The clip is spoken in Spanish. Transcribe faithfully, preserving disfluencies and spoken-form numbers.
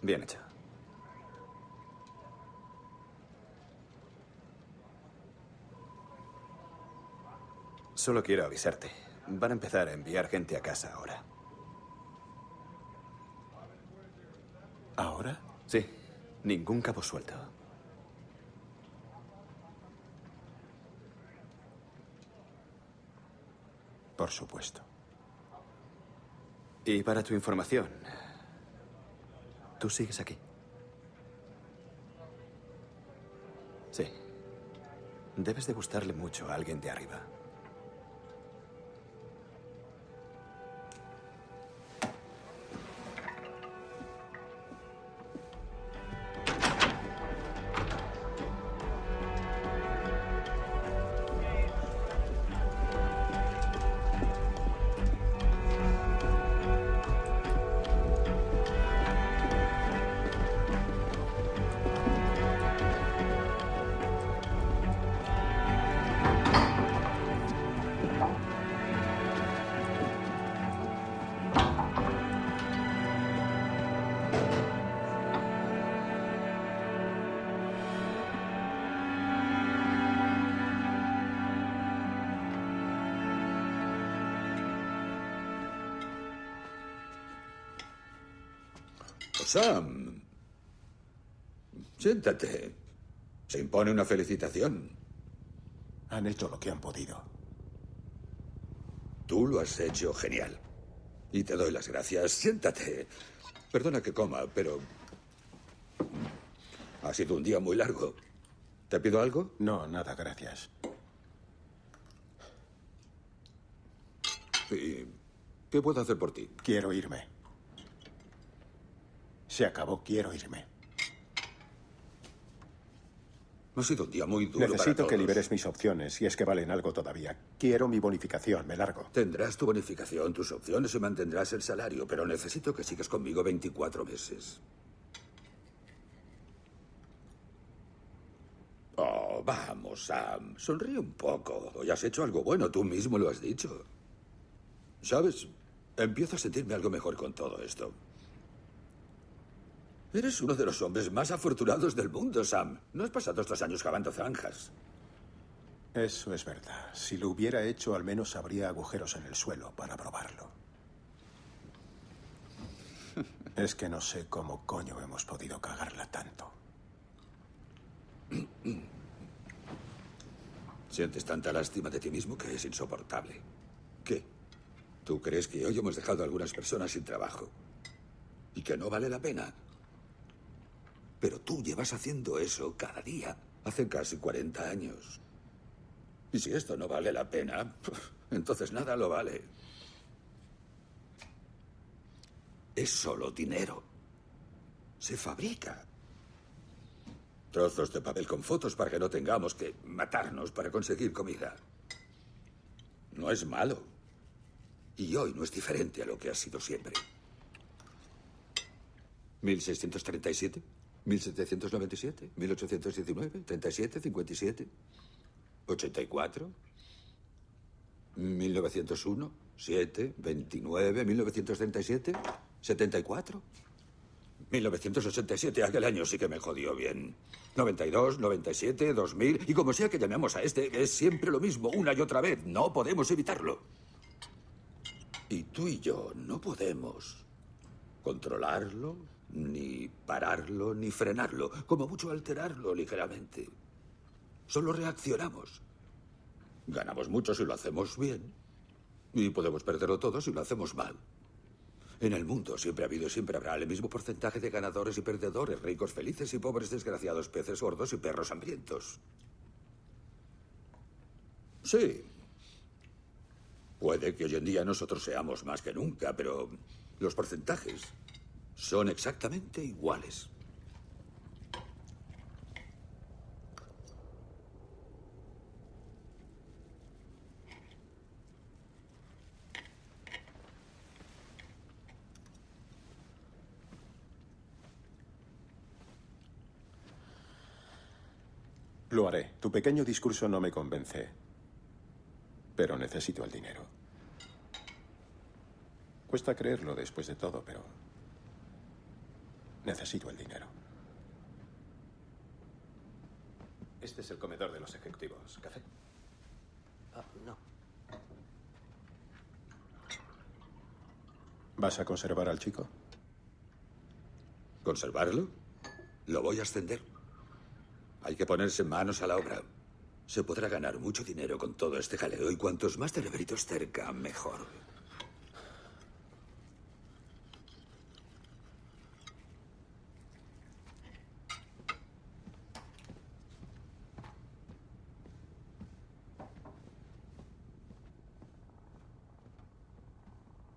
Bien hecho. Solo quiero avisarte. Van a empezar a enviar gente a casa ahora. ¿Ahora? Sí. Ningún cabo suelto. Por supuesto. Y para tu información, tú sigues aquí. Sí. Debes de gustarle mucho a alguien de arriba. Sam, siéntate. Se impone una felicitación. Han hecho lo que han podido. Tú lo has hecho genial. Y te doy las gracias. Siéntate. Perdona que coma, pero... ha sido un día muy largo. ¿Te pido algo? No, nada, gracias. ¿Y qué puedo hacer por ti? Quiero irme. Se acabó, quiero irme. Ha sido un día muy duro para Necesito todos. que liberes mis opciones, si es que valen algo todavía. Quiero mi bonificación, me largo. Tendrás tu bonificación, tus opciones y mantendrás el salario, pero necesito que sigas conmigo veinticuatro meses. Oh, vamos, Sam. Sonríe un poco. Hoy has hecho algo bueno, tú mismo lo has dicho. ¿Sabes? Empiezo a sentirme algo mejor con todo esto. Eres uno de los hombres más afortunados del mundo, Sam. No has pasado estos años cavando zanjas. Eso es verdad. Si lo hubiera hecho, al menos habría agujeros en el suelo para probarlo. Es que no sé cómo coño hemos podido cagarla tanto. Sientes tanta lástima de ti mismo que es insoportable. ¿Qué? ¿Tú crees que hoy hemos dejado a algunas personas sin trabajo? ¿Y que no vale la pena? Pero tú llevas haciendo eso cada día, hace casi cuarenta años. Y si esto no vale la pena, entonces nada lo vale. Es solo dinero. Se fabrica. Trozos de papel con fotos para que no tengamos que matarnos para conseguir comida. No es malo. Y hoy no es diferente a lo que ha sido siempre. ¿mil seiscientos treinta y siete? ¿mil setecientos noventa y siete? ¿mil ochocientos diecinueve? ¿treinta y siete? ¿cincuenta y siete? ¿ochenta y cuatro? ¿mil novecientos uno? ¿siete? ¿veintinueve? ¿mil novecientos treinta y siete? ¿setenta y cuatro? mil novecientos ochenta y siete, aquel año sí que me jodió bien. noventa y dos, noventa y siete, dos mil... Y como sea que llamemos a este, es siempre lo mismo, una y otra vez. No podemos evitarlo. Y tú y yo no podemos controlarlo, ni pararlo, ni frenarlo. Como mucho alterarlo ligeramente. Solo reaccionamos. Ganamos mucho si lo hacemos bien. Y podemos perderlo todo si lo hacemos mal. En el mundo siempre ha habido y siempre habrá el mismo porcentaje de ganadores y perdedores, ricos felices y pobres desgraciados, peces gordos y perros hambrientos. Sí. Puede que hoy en día nosotros seamos más que nunca, pero los porcentajes son exactamente iguales. Lo haré. Tu pequeño discurso no me convence. Pero necesito el dinero. Cuesta creerlo después de todo, pero... Necesito el dinero. Este es el comedor de los ejecutivos. ¿Café? Ah, no. ¿Vas a conservar al chico? ¿Conservarlo? Lo voy a ascender. Hay que ponerse manos a la obra. Se podrá ganar mucho dinero con todo este jaleo y cuantos más cerebritos cerca, mejor.